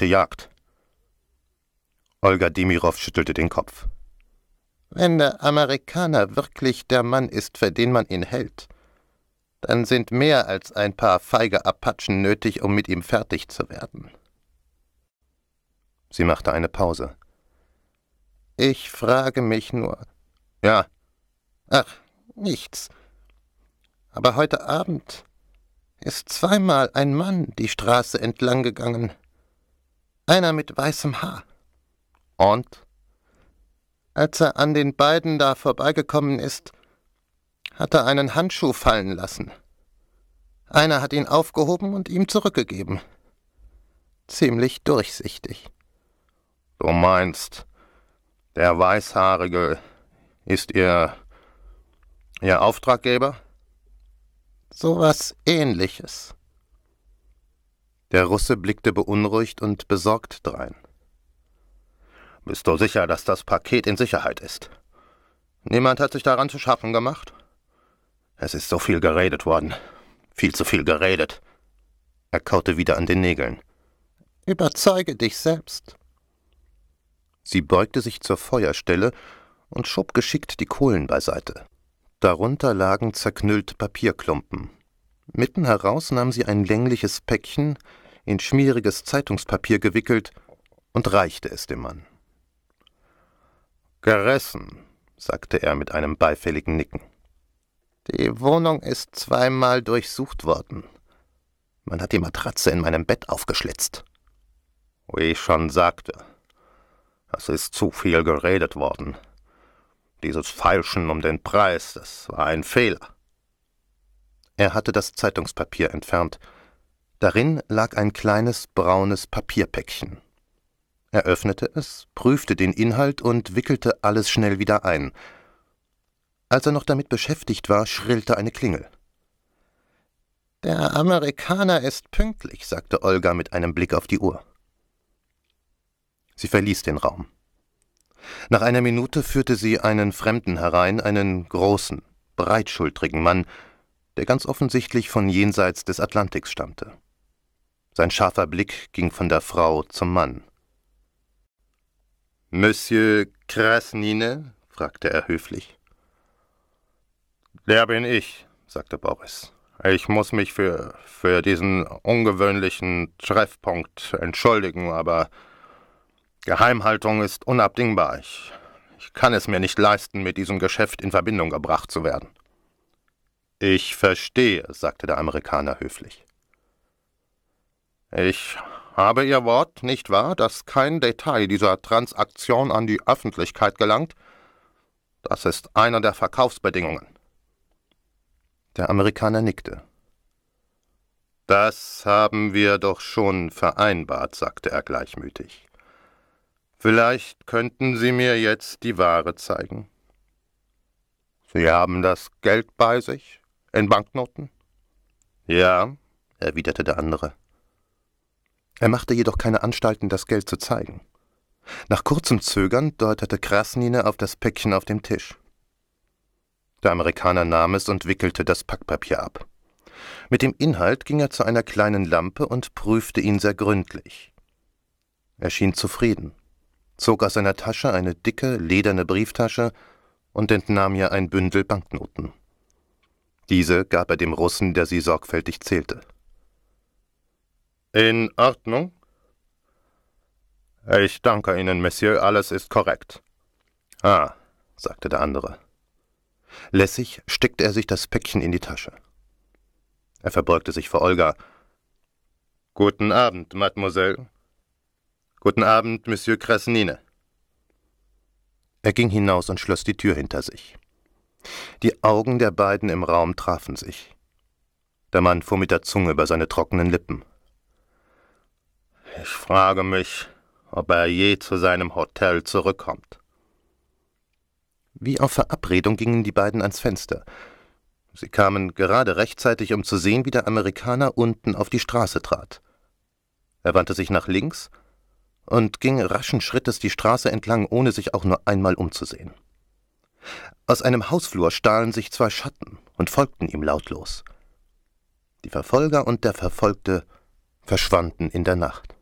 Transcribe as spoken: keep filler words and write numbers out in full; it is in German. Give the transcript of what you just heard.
verdeckte Jagd. Olga Demirow schüttelte den Kopf. Wenn der Amerikaner wirklich der Mann ist, für den man ihn hält, dann sind mehr als ein paar feige Apachen nötig, um mit ihm fertig zu werden. Sie machte eine Pause. Ich frage mich nur. Ja. Ach, nichts. Aber heute Abend ist zweimal ein Mann die Straße entlang gegangen. Einer mit weißem Haar. Und? Als er an den beiden da vorbeigekommen ist, hat er einen Handschuh fallen lassen. Einer hat ihn aufgehoben und ihm zurückgegeben. Ziemlich durchsichtig. Du meinst, der Weißhaarige ist Ihr, Ihr Auftraggeber? Sowas Ähnliches. Der Russe blickte beunruhigt und besorgt drein. Bist du sicher, dass das Paket in Sicherheit ist? Niemand hat sich daran zu schaffen gemacht? Es ist so viel geredet worden. Viel zu viel geredet. Er kaute wieder an den Nägeln. Überzeuge dich selbst. Sie beugte sich zur Feuerstelle und schob geschickt die Kohlen beiseite. Darunter lagen zerknüllte Papierklumpen. Mitten heraus nahm sie ein längliches Päckchen, in schmieriges Zeitungspapier gewickelt, und reichte es dem Mann. »Gerissen«, sagte er mit einem beifälligen Nicken. »Die Wohnung ist zweimal durchsucht worden. Man hat die Matratze in meinem Bett aufgeschlitzt.« »Wie ich schon sagte, es ist zu viel geredet worden. Dieses Feilschen um den Preis, das war ein Fehler.« Er hatte das Zeitungspapier entfernt. Darin lag ein kleines, braunes Papierpäckchen. Er öffnete es, prüfte den Inhalt und wickelte alles schnell wieder ein. Als er noch damit beschäftigt war, schrillte eine Klingel. »Der Amerikaner ist pünktlich«, sagte Olga mit einem Blick auf die Uhr. Sie verließ den Raum. Nach einer Minute führte sie einen Fremden herein, einen großen, breitschultrigen Mann, der ganz offensichtlich von jenseits des Atlantiks stammte. Sein scharfer Blick ging von der Frau zum Mann. »Monsieur Krasnine?« fragte er höflich. »Der bin ich«, sagte Boris. »Ich muss mich für, für diesen ungewöhnlichen Treffpunkt entschuldigen, aber Geheimhaltung ist unabdingbar. Ich, ich kann es mir nicht leisten, mit diesem Geschäft in Verbindung gebracht zu werden.« »Ich verstehe«, sagte der Amerikaner höflich. »Ich habe Ihr Wort, nicht wahr, dass kein Detail dieser Transaktion an die Öffentlichkeit gelangt? Das ist einer der Verkaufsbedingungen.« Der Amerikaner nickte. »Das haben wir doch schon vereinbart«, sagte er gleichmütig. »Vielleicht könnten Sie mir jetzt die Ware zeigen.« »Sie haben das Geld bei sich? In Banknoten?« »Ja«, erwiderte der andere. Er machte jedoch keine Anstalten, das Geld zu zeigen. Nach kurzem Zögern deutete Krasnine auf das Päckchen auf dem Tisch. Der Amerikaner nahm es und wickelte das Packpapier ab. Mit dem Inhalt ging er zu einer kleinen Lampe und prüfte ihn sehr gründlich. Er schien zufrieden, zog aus seiner Tasche eine dicke, lederne Brieftasche und entnahm ihr ein Bündel Banknoten. Diese gab er dem Russen, der sie sorgfältig zählte. »In Ordnung?« »Ich danke Ihnen, Monsieur, alles ist korrekt.« »Ah«, sagte der andere. Lässig steckte er sich das Päckchen in die Tasche. Er verbeugte sich vor Olga. »Guten Abend, Mademoiselle.« »Guten Abend, Monsieur Krasnine.« Er ging hinaus und schloss die Tür hinter sich. Die Augen der beiden im Raum trafen sich. Der Mann fuhr mit der Zunge über seine trockenen Lippen. »Ich frage mich, ob er je zu seinem Hotel zurückkommt.« Wie auf Verabredung gingen die beiden ans Fenster. Sie kamen gerade rechtzeitig, um zu sehen, wie der Amerikaner unten auf die Straße trat. Er wandte sich nach links und ging raschen Schrittes die Straße entlang, ohne sich auch nur einmal umzusehen. Aus einem Hausflur stahlen sich zwei Schatten und folgten ihm lautlos. Die Verfolger und der Verfolgte verschwanden in der Nacht.